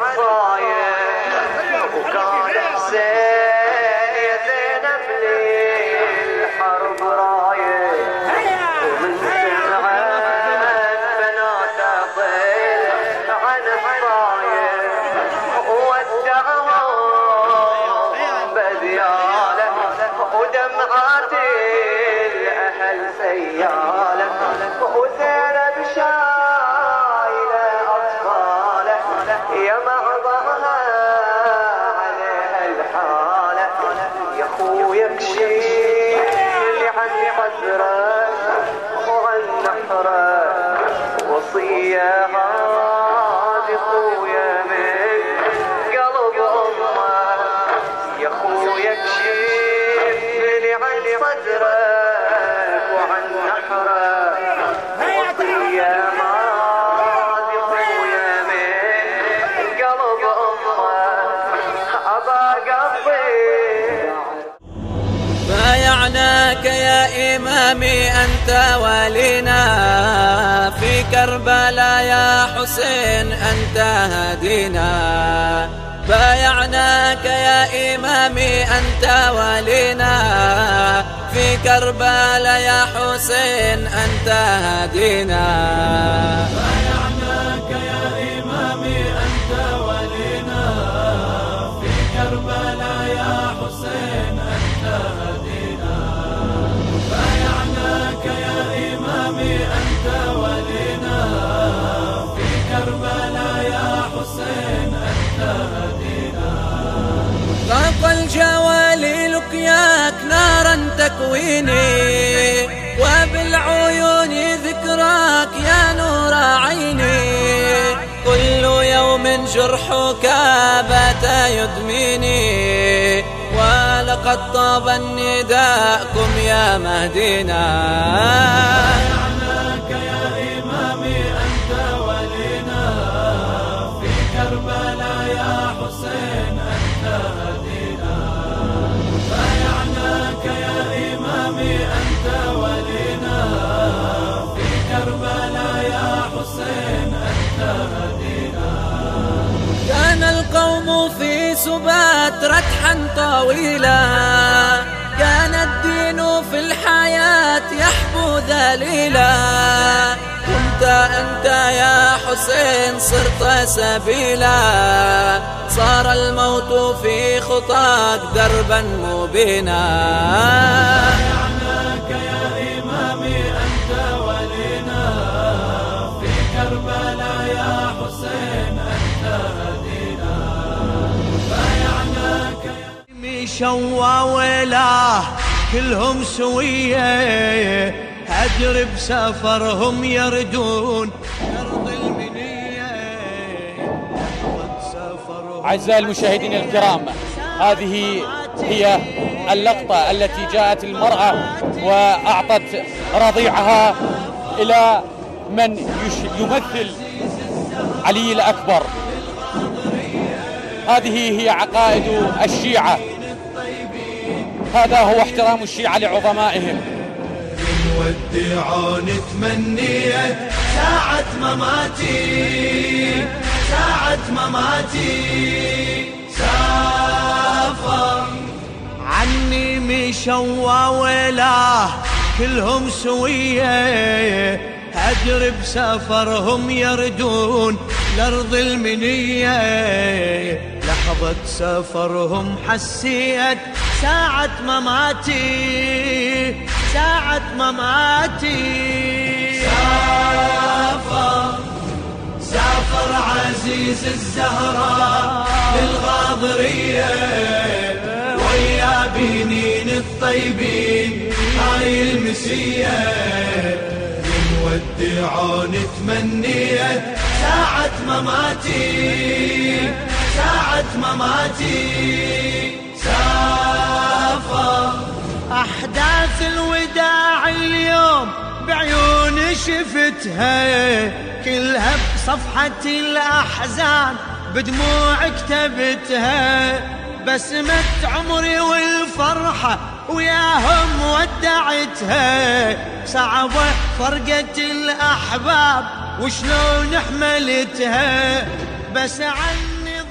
الصايم وكان حسين يا زينب للحرب رايم ومن سمعت بناته ضل عن الصايم ودعهم بذياله ودمعات الأهل سياله وزينب شايله أطفاله يا معظمها عليها الحالة يا خويا اكشفني عن حزرك وعن نحرك وصية هذه خويا من قلب أمك يا خويا اكشفني عن صدرك وعن نحرك وصية هذه خويا من قلب أمك أبا قضي. بايعناك يا إمامي أنت ولينا في كربلاء يا حسين أنت هدينا. بايعناك يا إمامي أنت ولينا في كربلاء يا حسين أنت هدينا. بايعناك يا إمامي أنت ولينا في كربلاء يا حسين أنت هدينا. بايعناك يا إمامي أنت ولينا في كربلاء يا حسين أنت هدينا. فاق الجوالي لقياك نارا تكويني وبالعيون ذكراك يا نور عيني. كل يوم جرحك بات يدميني ولقد طاب النداءكم يا مهدينا. بايعناك يا إمامي أنت ولينا في كربلاء يا حسين أنت هدينا. بايعناك يا إمامي أنت ولينا في كربلاء يا حسين أنت هدينا. كان القوم في سبات ركحا طويلا كان الدين في الحياة يحبو ذليلا. كنت أنت يا حسين صرت سبيلا صار الموت في خطاك دربا مبينا. بايعناك يا إمامي أنت ولينا في كربلاء يا حسين أنت هدينا. بايعناك يا شوا ويلاه كلهم سوية هجر بسفرهم يردون أرض المنية. أعزائي المشاهدين الكرام، هذه هي اللقطة التي جاءت المرأة وأعطت رضيعها إلى من يمثل علي الأكبر. هذه هي عقائد الشيعة، هذا هو احترام الشيعة لعظمائهم. نودعون تمنية ساعة مماتي ساعة مماتي. سافر عني مشوا ويلاه كلهم سوية هجر بسفرهم يردون لأرض المنية. لحظة سفرهم حسيت ساعة مماتي ساعة مماتي. سافر عزيز الزهراء للغاضرية ويا بنين الطيبين هاي المسية. نودعون تمنية ساعة مماتي ساعة مماتي. سافر أحداث الوداع اليوم بعيوني شفتها كلها بصفحة الأحزان بدموع كتبتها. بسمة عمري والفرحة وياهم ودعتها. صعبة فرقة الأحباب وشلون حملتها بس عني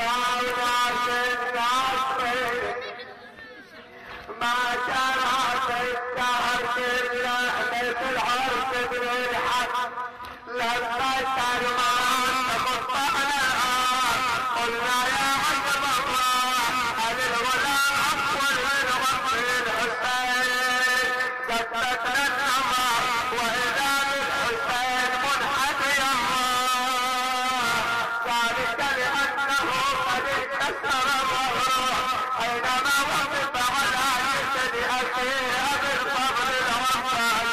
ما شرعت الدهر باللعنة العرس بالحق لما ترمان مطعنا قلنا يا عجب الله هل الولاء أفضل من رب الحسين ثبتنا النمر وإذا بالحسين منحدي الله ذلك لأنه قد انكسر ظهره حينما وقف على جسد أخيه بالفضل الرحمن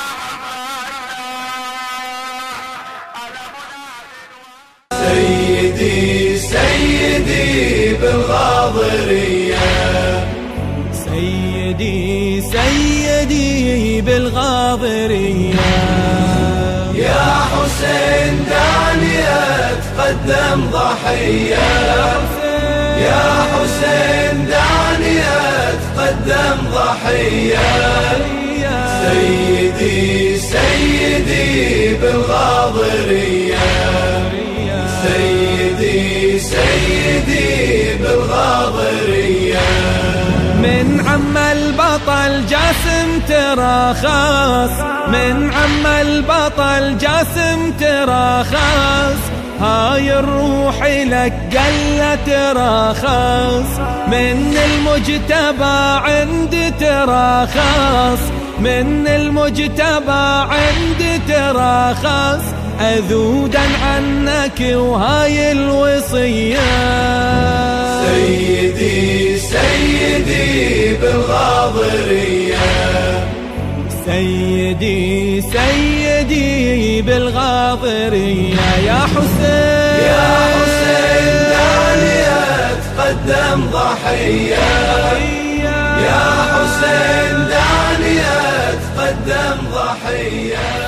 سيدي سيدي بالغاضرية سيدي سيدي بالغاضرية يا حسين دعني أتقدم ضحية يا حسين دعني أتقدم ضحية سيدي سيدي بالغاضرية سيدي سيدي بالغاضرية من عم البطل جاسم تراخص من عم البطل جاسم تراخص هاي الروح لك قلة تراخص من المجتبى عندي تراخص من المجتبى عندي تراخص أذودا عنك وهاي الوصية سيدي سيدي بالغاضرية سيدي سيدي بالغاضرية يا حسين دعني أتقدم ضحية يا حسين دعني أتقدم ضحية